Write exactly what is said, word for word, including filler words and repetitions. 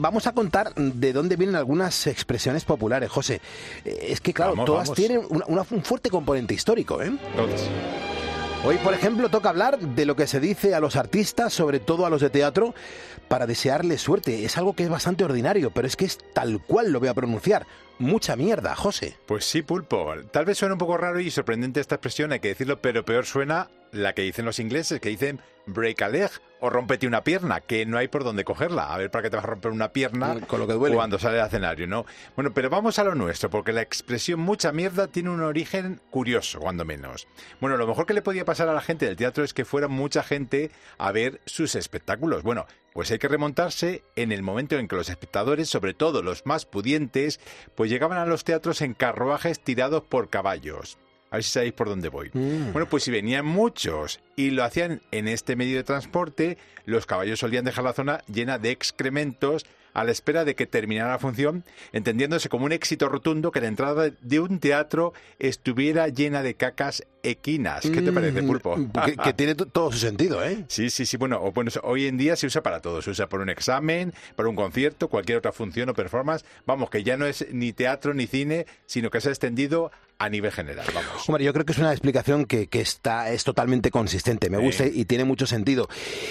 vamos a contar de dónde vienen algunas expresiones populares, José. Es que, claro, vamos, todas vamos. tienen una, una, un fuerte componente histórico, ¿eh? Todas. Hoy, por ejemplo, toca hablar de lo que se dice a los artistas, sobre todo a los de teatro, para desearles suerte. Es algo que es bastante ordinario, pero es que es tal cual lo voy a pronunciar. Mucha mierda, José. Pues sí, Pulpo. Tal vez suene un poco raro y sorprendente esta expresión, hay que decirlo, pero peor suena la que dicen los ingleses, que dicen break a leg o rómpete una pierna, que no hay por dónde cogerla. A ver, ¿para qué te vas a romper una pierna con lo que duele cuando sale al escenario, no? Bueno, pero vamos a lo nuestro, porque la expresión mucha mierda tiene un origen curioso, cuando menos. Bueno, lo mejor que le podía pasar a la gente del teatro es que fuera mucha gente a ver sus espectáculos. Bueno, pues hay que remontarse en el momento en que los espectadores, sobre todo los más pudientes, pues llegaban a los teatros en carruajes tirados por caballos. A ver si sabéis por dónde voy. Mm. Bueno, pues si venían muchos y lo hacían en este medio de transporte, los caballos solían dejar la zona llena de excrementos a la espera de que terminara la función, entendiéndose como un éxito rotundo que la entrada de un teatro estuviera llena de cacas equinas. ¿Qué te parece, Pulpo? Que, que tiene todo su sentido, ¿eh? Sí, sí, sí. Bueno, o, bueno, hoy en día se usa para todo. Se usa para un examen, para un concierto, cualquier otra función o performance. Vamos, que ya no es ni teatro ni cine, sino que se ha extendido a nivel general. Vamos. Hombre, yo creo que es una explicación que, que está, es totalmente consistente. Me gusta sí. y tiene mucho sentido.